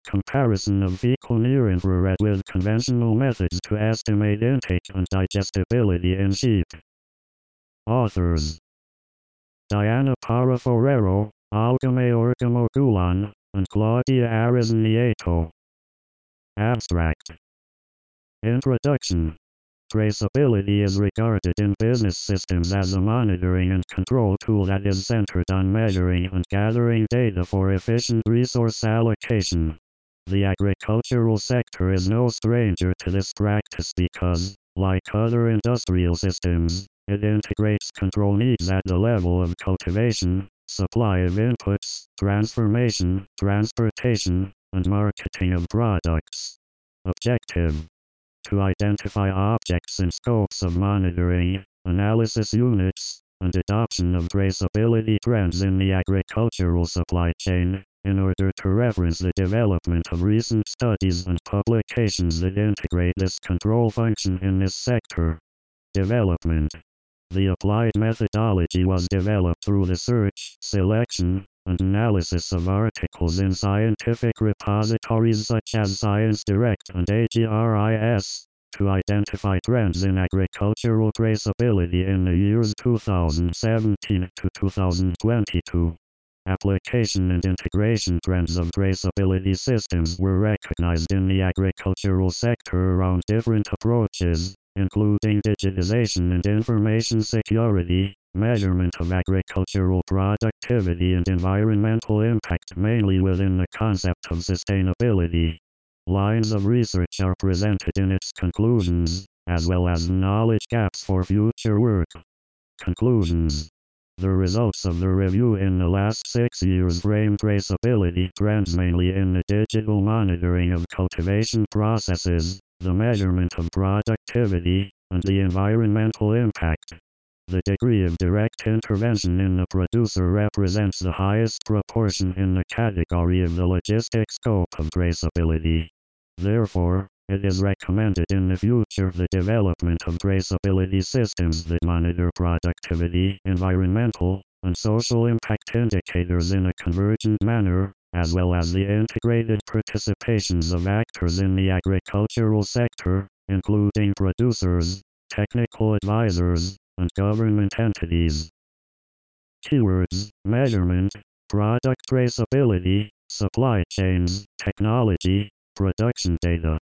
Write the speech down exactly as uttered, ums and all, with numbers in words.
comparison of fecal near-infrared with conventional methods to estimate intake and digestibility in sheep. Authors: Diana Parra Forero, Algame Orgamo Gulan, and Claudia Ares Nieto. Abstract. Introduction. Traceability is regarded in business systems as a monitoring and control tool that is centered on measuring and gathering data for efficient resource allocation. The agricultural sector is no stranger to this practice because, like other industrial systems, it integrates control needs at the level of cultivation, supply of inputs, transformation, transportation, and marketing of products. Objective: to identify objects and scopes of monitoring, analysis units, and adoption of traceability trends in the agricultural supply chain, in order to reference the development of recent studies and publications that integrate this control function in this sector. Development. The applied methodology was developed through the search, selection, and analysis of articles in scientific repositories such as ScienceDirect and AGRIS, to identify trends in agricultural traceability in the years two thousand seventeen to two thousand twenty-two. Application and integration trends of traceability systems were recognized in the agricultural sector around different approaches, including digitization and information security, measurement of agricultural productivity and environmental impact mainly within the concept of sustainability. Lines of research are presented in its conclusions, as well as knowledge gaps for future work. Conclusions. The results of the review in the last six years frame traceability trends mainly in the digital monitoring of cultivation processes, the measurement of productivity, and the environmental impact. The degree of direct intervention in the producer represents the highest proportion in the category of the logistic scope of traceability. Therefore, it is recommended in the future the development of traceability systems that monitor productivity, environmental, and social impact indicators in a convergent manner, as well as the integrated participations of actors in the agricultural sector, including producers, technical advisors, and government entities. Keywords: measurement, product traceability, supply chains, technology, production data.